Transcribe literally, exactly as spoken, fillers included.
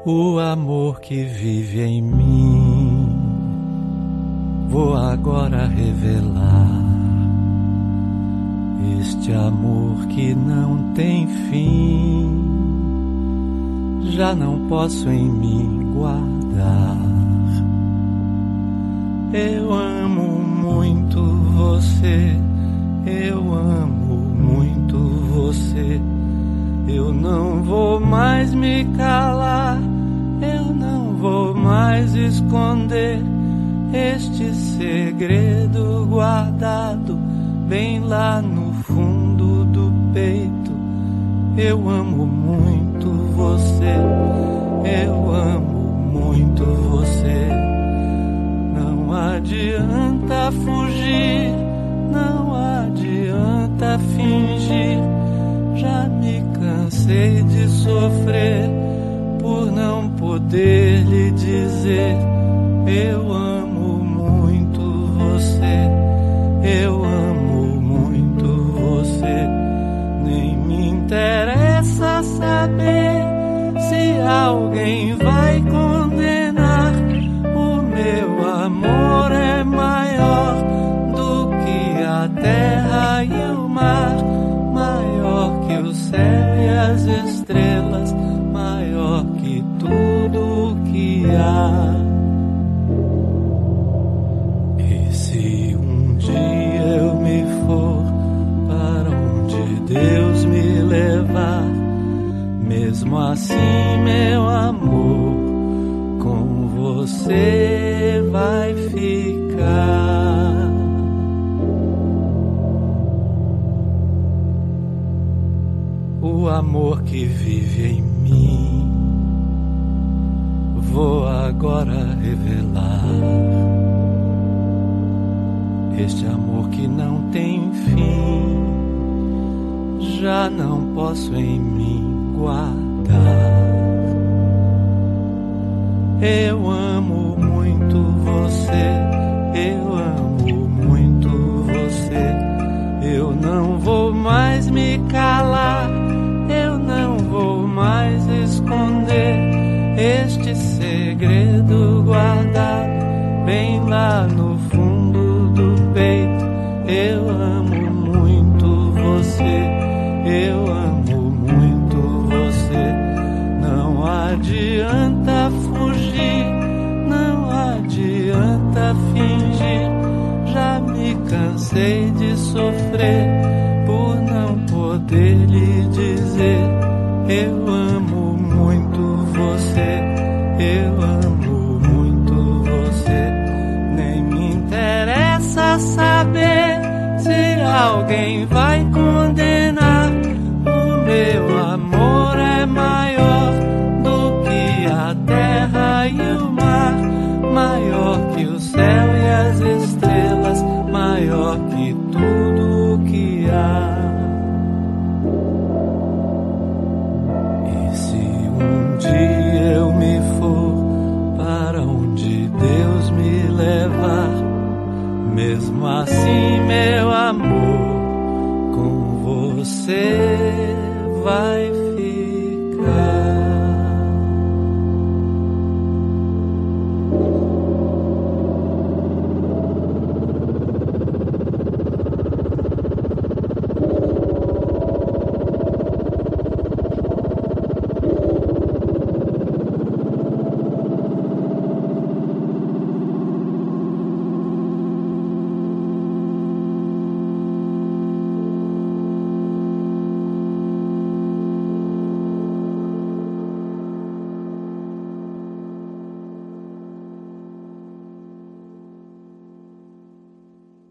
O amor que vive em mim, vou agora revelar. Este amor que não tem fim, já não posso em mim guardar. Eu amo muito você, eu amo muito você. Eu não vou mais me calar, eu não vou mais esconder este segredo guardado bem lá no fundo do peito. Eu amo muito você, eu amo muito você. Não adianta fugir, não adianta fingir. Já me cansei de sofrer por não poder lhe dizer: eu amo muito você, eu amo muito você. Nem me interessa saber se alguém vai condenar. O meu amor é maior do que a terra e o mar, maior que o céu e as estrelas, maior que tudo que há. E se um dia eu me for para onde Deus me levar, mesmo assim, meu amor, com você vai ficar. O amor que vive em mim, vou agora revelar. Este amor que não tem fim, já não posso em mim guardar. Eu amo muito você, eu amo muito você. Eu não vou mais me calar, eu não vou mais esconder este segredo guardado bem lá no fundo do peito. Eu amo muito você, eu amo muito você. Não adianta fugir, não adianta fingir. Já me cansei de sofrer por não poder lhe dizer: eu amo muito você, eu amo muito você. Nem me interessa saber se alguém vai condenar. O meu amor é maior do que a terra e o mar, maior que o céu e as estrelas, maior que tudo que há. E se um dia eu me for para onde Deus me levar, mesmo assim, meu amor, com você